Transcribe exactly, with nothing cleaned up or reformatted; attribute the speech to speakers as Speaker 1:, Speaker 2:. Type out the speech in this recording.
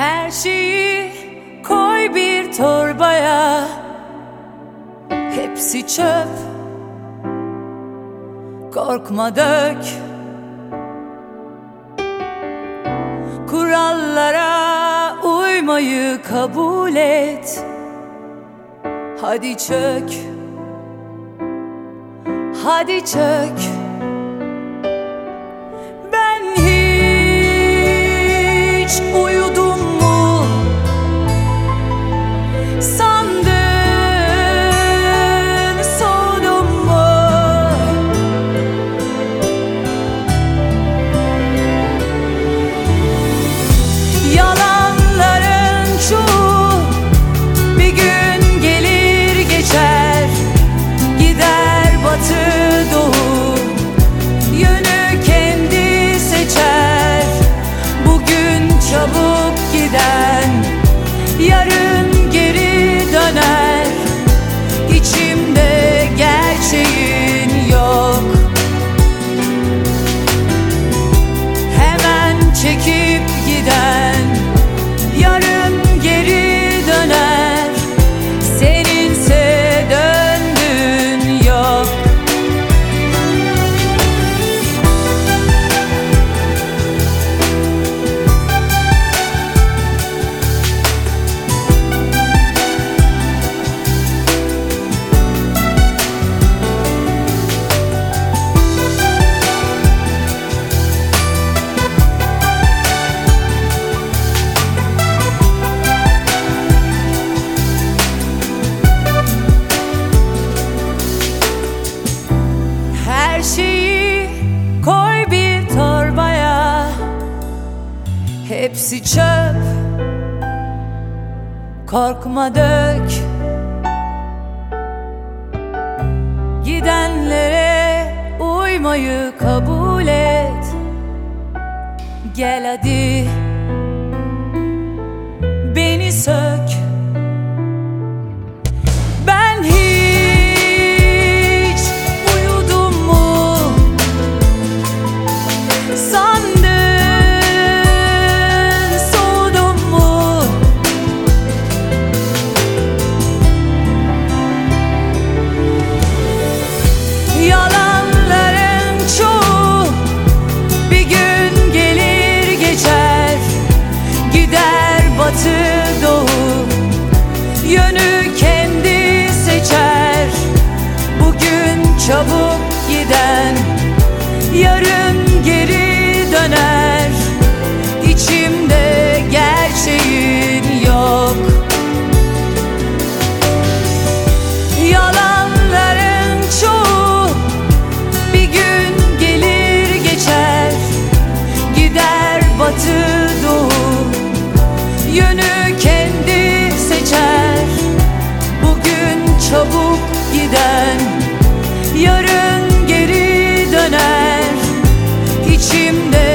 Speaker 1: Her şeyi koy bir torbaya, hepsi çöp, korkma dök. Kurallara uymayı kabul et. Hadi çök, hadi çök. Ben hiç uyudum mu sandın, soğudum mu? Yalanların çoğu bir gün gelir geçer, gider batı doğu, yönü kendi seçer. Bugün çabuk giden yarın geri döner. İçimde gerçeğin yok, hemen çekip giden yarın geri döner. Seninse döndüğün yok. Her şeyi koy bir torbaya, hepsi çöp, korkma dök. Gidenlere uymayı kabul et. Gel hadi beni sök. Ben hiç uyudum mu sandın, soğudum mu? Yalanların çoğu bir gün gelir geçer, gider batı doğu, yönü kendi seçer. Bugün çabuk giden yarın geri döner. İçimde gerçeğin yok, yalanların çoğu bir gün gelir geçer, gider batı doğu, yönü kendi seçer. Bugün çabuk giden yarın geri döner. İçimde